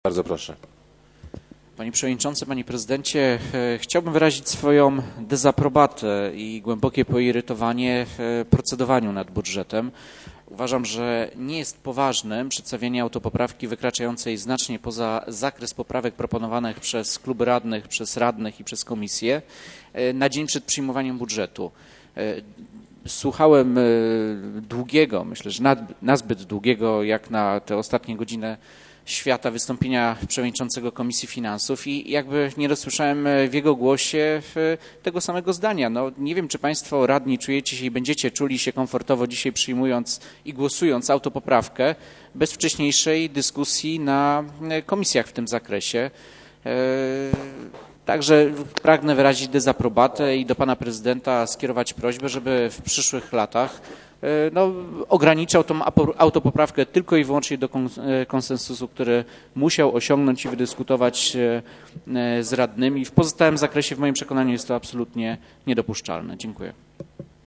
Bardzo proszę. Panie Przewodniczący, Panie Prezydencie, chciałbym wyrazić swoją dezaprobatę i głębokie poirytowanie w procedowaniu nad budżetem. Uważam, że nie jest poważnym przedstawienie autopoprawki wykraczającej znacznie poza zakres poprawek proponowanych przez kluby radnych, przez radnych i przez komisję na dzień przed przyjmowaniem budżetu. Słuchałem długiego, myślę, że nazbyt długiego jak na tę ostatnią godzinę świata wystąpienia przewodniczącego Komisji Finansów i jakby nie dosłyszałem w jego głosie tego samego zdania. No, nie wiem, czy Państwo radni czujecie się i będziecie czuli się komfortowo dzisiaj przyjmując i głosując autopoprawkę bez wcześniejszej dyskusji na komisjach w tym zakresie. Także pragnę wyrazić dezaprobatę i do Pana Prezydenta skierować prośbę, żeby w przyszłych latach ograniczał tą autopoprawkę tylko i wyłącznie do konsensusu, który musiał osiągnąć i wydyskutować z radnymi. W pozostałym zakresie w moim przekonaniu jest to absolutnie niedopuszczalne. Dziękuję.